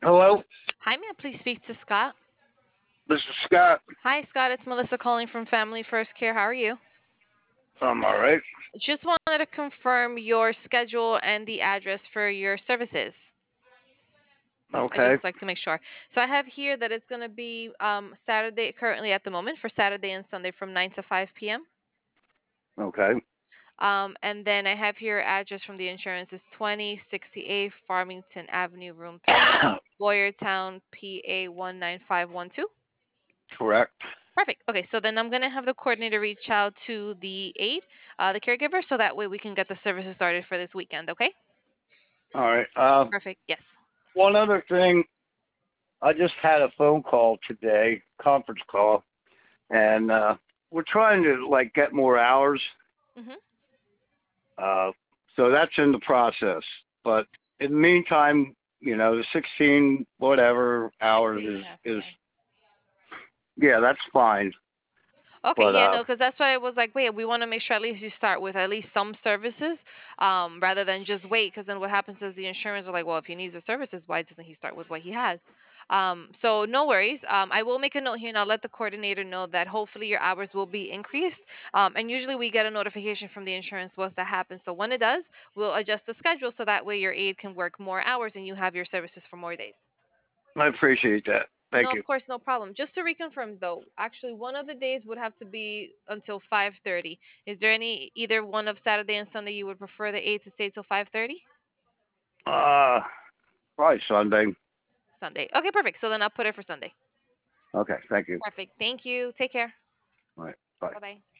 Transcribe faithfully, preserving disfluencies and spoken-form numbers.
Hello, Hi, may I please speak to Scott? this is Scott. Hi, Scott. It's Melissa calling from Family First Care. How are you? I'm all right. Just wanted to confirm your schedule and the address for your services. I Okay, just like to make sure. So I have here that it's going to be um, Saturday, currently at the moment, for Saturday and Sunday from nine to five p m. okay, Um, and then I have here address from the insurance is twenty sixty-eight Farmington Avenue, Room three, Boyertown, P A one nine five one two. correct. Perfect. Okay, so then I'm gonna have the coordinator reach out to the aide, uh, the caregiver, so that way we can get the services started for this weekend. Okay. All right. Uh, Perfect. Yes. one other thing, I just had a phone call today, conference call, and uh, we're trying to like get more hours. Mhm. Uh, so that's in the process. But in the meantime, you know, the sixteen whatever hours sixteen and is a half. is Yeah. yeah, that's fine. Okay, But yeah, uh, no, because that's why I was like, wait, we want to make sure at least you start with at least some services, um, rather than just wait. Because then what happens is the insurance are like, well, if he needs the services, why doesn't he start with what he has? Um, so no worries. Um, I will make a note here, and I'll let the coordinator know that hopefully your hours will be increased. Um, and usually we get a notification from the insurance once that happens. So when it does, we'll adjust the schedule so that way your aide can work more hours and you have your services for more days. I appreciate that. No, Thank you. of course, no problem. Just to reconfirm though, actually one of the days would have to be until five thirty. Is there any either one of Saturday and Sunday you would prefer the eight to stay till five thirty? Uh, probably Sunday. Sunday. Okay, perfect. So then I'll put it for Sunday. Okay, thank you. Perfect. Thank you. Take care. All right, bye. Bye-bye.